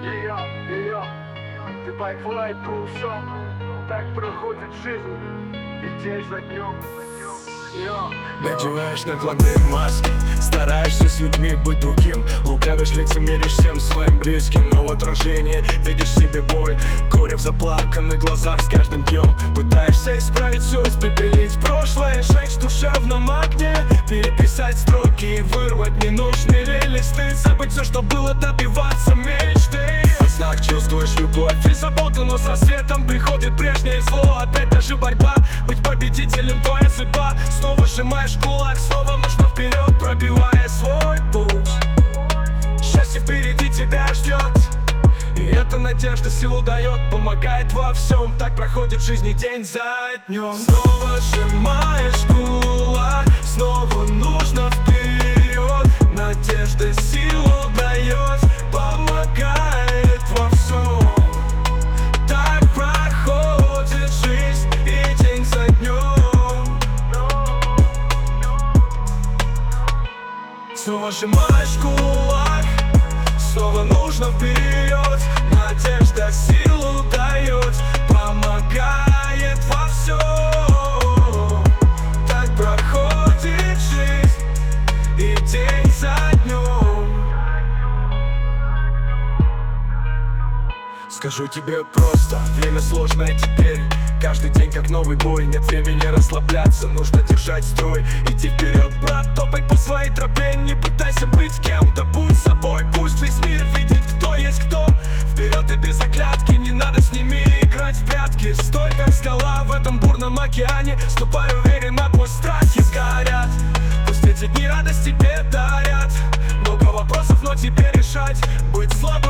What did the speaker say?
Ты байфлай трусом. Так проходит жизнь, и день за днем. Надеваешь накладные маски, стараешься с людьми быть другим, лукавишь, лицемеришь всем своим близким. Но в отражении видишь себе боль, горе в заплаканных глазах с каждым днем. Пытаешься исправить все, испепелить прошлое, сжечь в душевном огне, переписать строки и вырвать ненужные листы, забыть все, что было, добиваться мечты. А знак чувствуешь любовь и заботу, но с рассветом приходит прежнее зло. Опять та же борьба, быть победителем твоя судьба. Снова сжимаешь кулак, снова нужно вперед, пробивая свой путь. Счастье впереди тебя ждет, и эта надежда силу дает, помогает во всем. Так проходит в жизни день за днем. Снова сжимаешь кулак, снова нужно вперед. Надежда силу дает, помогает во всем. Так проходит жизнь и день за днем. Снова сжимаешь кулак, снова нужно вперед. Надежда силу дает, помогает во всем. Так проходит жизнь и день за днем. Скажу тебе просто, время сложное теперь. Каждый день как новый бой, нет времени расслабляться, нужно держать строй. Иди вперед, брат, топай по своей тропе, не пытайся быть кем-то, будь собой. Пусть весь мир видит, кто есть кто. Вперед и без оглядки, не надо с ними играть в прятки. Стой как скала в этом бурном океане, ступай уверенно, пусть страхи сгорят. Пусть эти дни радость тебе дарят. Много вопросов, но тебе решать. Быть слабым